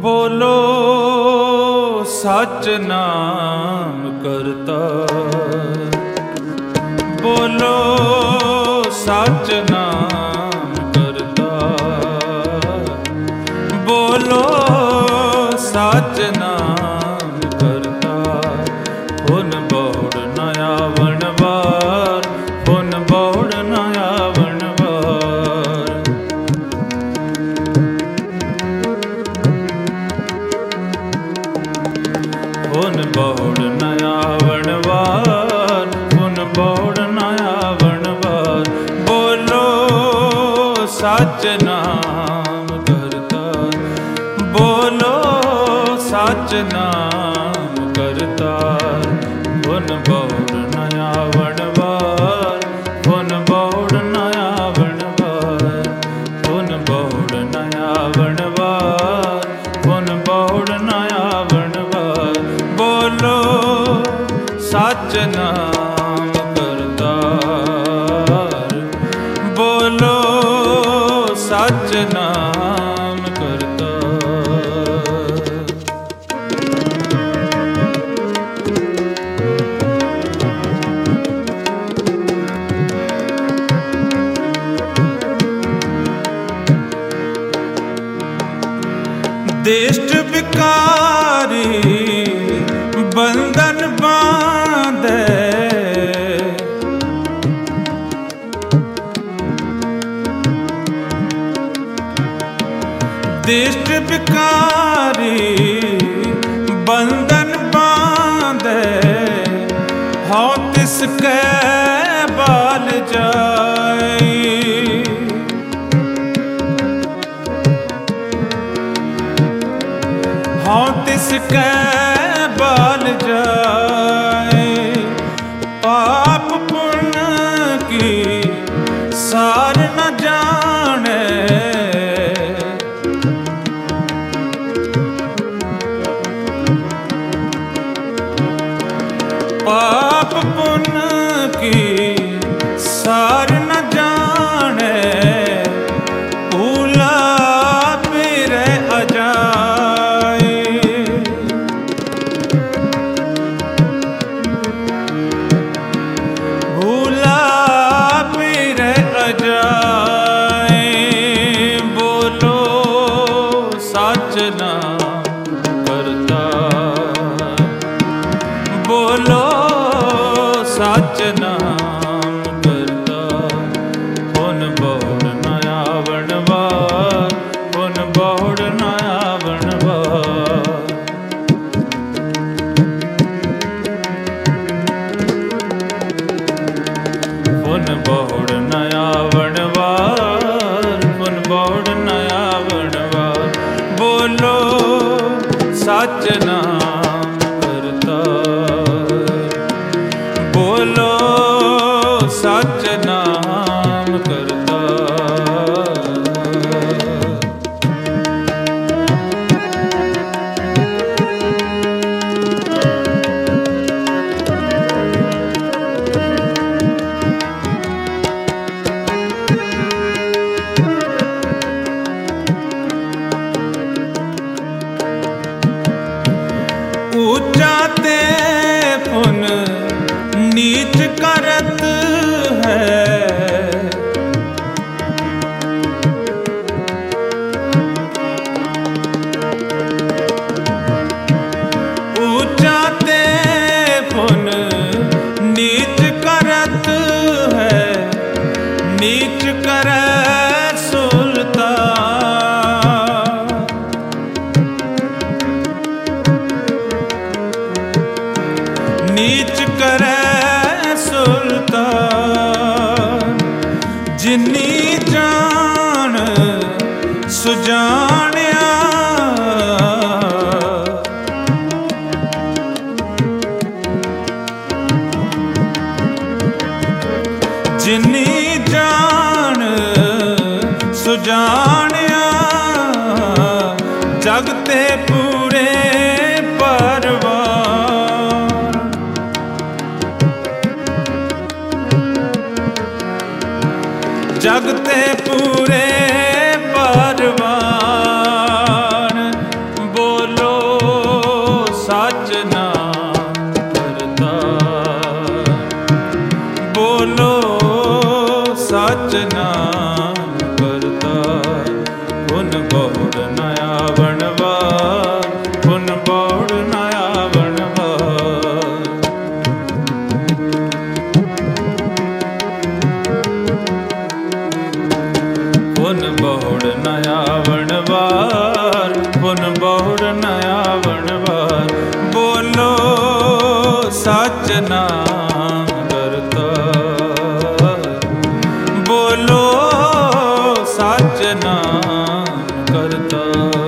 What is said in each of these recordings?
बोलो सच नाम करता, बोलो सच नाम करता, बोलो सच नाम करता। हुन बौड़ न आवण वार, हुन बौड़ न आवण वार। हुन बौड़ न आवण वार, हुन बौड़ न आवण वार। बोलो सच नाम करता, बोलो सच नाम करता। हुन बौड़ न आवण वार, हुन बौड़ न आवण वार। हुन बौड़ न आवण वार, हुन बौड़ न आवण वार। बोलो सच नाम करता, बोलो सच नाम करता। देष्ट विकारी बंधन बांधे, देष्ट विकारी बंधन बांधे। हाँ तिसके बाल जाए, हाँ तिसके बाल जाए। पाप पुण्य की सार न जाने, पाप पुण्य की सार न जाने। भूला फिरे अजाए, भूला फिरे अजाए। बोलो सच नाम करता, बोलो सच नाम करता। हुन बौड़ न आवण वार, हुन बौड़ न आवण वार। हुन बौड़ न आवण वार, हुन बौड़ न आवण वार। बोलो सच नाम करता, बोलो सच नाम करता। ऊंचा ते पुन नीच करत है, ऊंचा ते पुन नीच करत है। नीच करे सुलता, नीच करे सुल्तान। जिन्नी जान सुजानिया, जिन्नी जान सुजानिया। जगते पूरे परवार, जगते पूरे परवान। ਨਾਮ ਕਰਤਾ।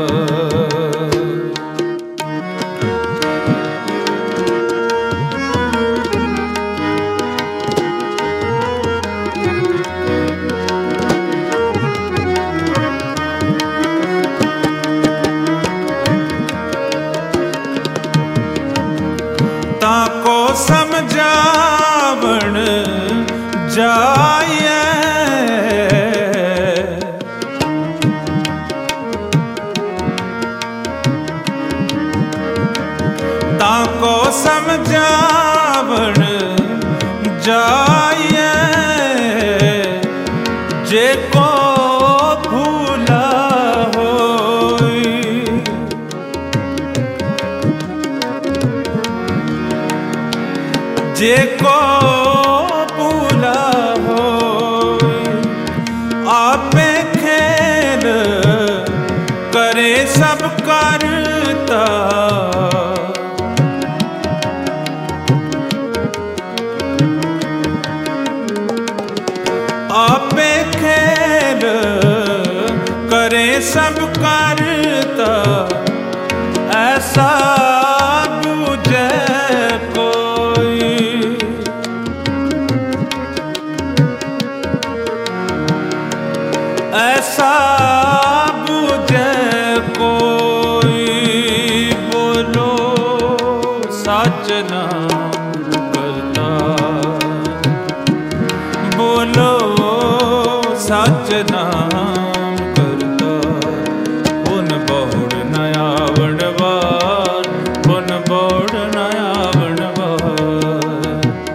ताको समझावण जाए ताको समझावण जाए जे को भूला जे को भूला हो आपे खेल करे सब करता। आपे खेल करे सब करता ऐसा बुझे ऐसा बुझे कोई बोलो सच नाम करता। बोलो सच नाम करता। पुन बहुड़ न आवण वार पुन बहुड़ न आवण वार।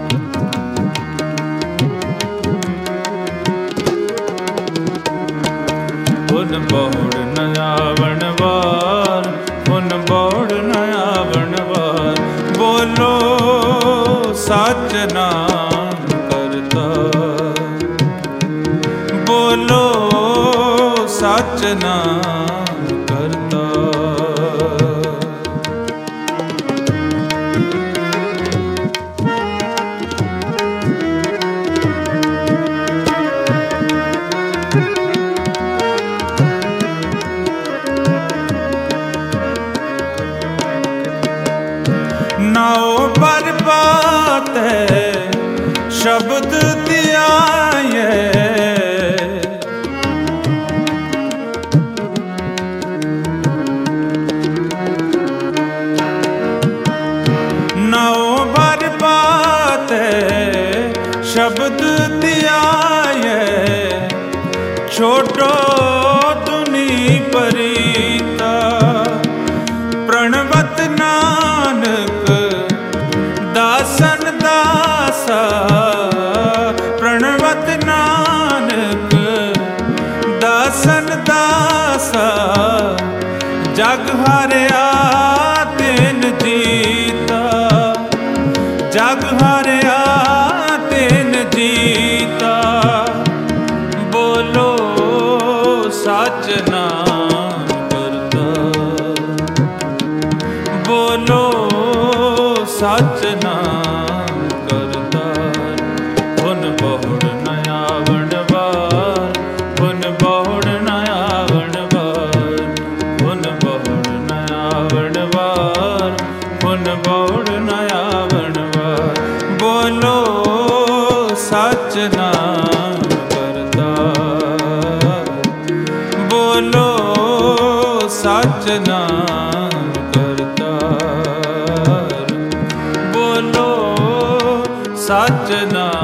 पुन बहुड़ न आवण वार पुन बहुड़ न आवण वार। बोलो सच नाम करता। बोलो सच नाम करता। नाओ बर्बाद है शब्द दिया नाओ बर्बाद है शब्द दिया छोटो दुनी परीता। प्रणवत नानक दासन दासा। प्रणवत नानक दासन दासा। जग हारिया तेन जीता। जग हारिया तेन जीता। बोलो सच नाम करता। बोलो सच नाम करता। पुन बहुड़ न आवण वार पुन बहुड़ न आवण वार। पुन बहुड़ न आवण वार पुन बहुड़ न आवण वार। बोलो सच नाम करता। बोलो सच नाम करता। बोलो सच नाम